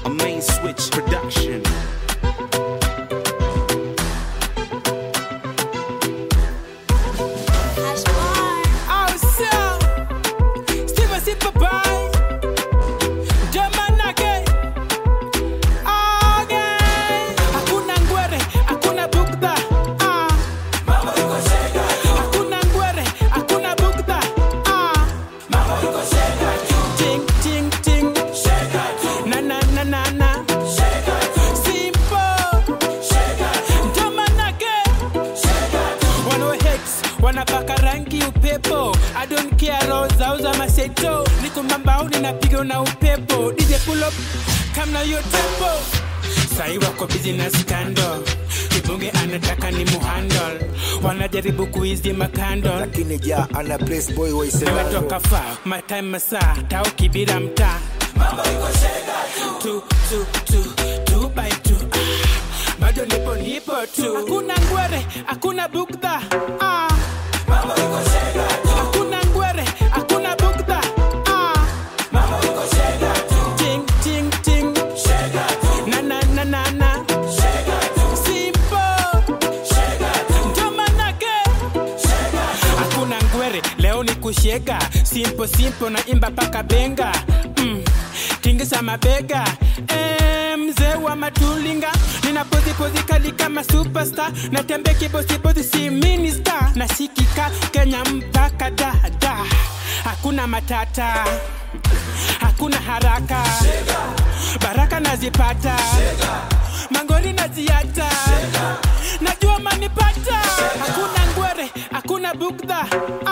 a main switch production. Wanapaka rangi upepo, I don't care roza uza maseto. Niko mambaoni napiga na upepo. DJ pull up, come na yo tempo. Sai wako busy na scandal. Kibunge anataka ni muhandle. Wanajaribu kuizi makando, lakini ja ana place boy wa Iselalo. Nimetoka far, my time masaa, tao kibira mtaa. Mambo iko shega tu. 2 by 2. Bado nipo tu. Hakuna ngwere, hakuna bugdha. Mambo iko shega tu. Hakuna ngwere, hakuna bugdha. Mambo iko shega tu. Ting. Shega tu. Na. Shega tu. Simple. Shega tu. Ndomanake. Shega tu. Hakuna ngwere, leo ni kushega. Simple na imba paka benga. Tingisa mabega. Mzee wa matulinga. Nina pozi kali kama superstar. Natembe kibosi si minister. Nasikika Kenya mpaka da. Hakuna matata, hakuna haraka. Shega. Baraka nazipata. Shega. Mangori naziata. Shega. Najua manipata. Shega. Hakuna ngwere, hakuna bugdha.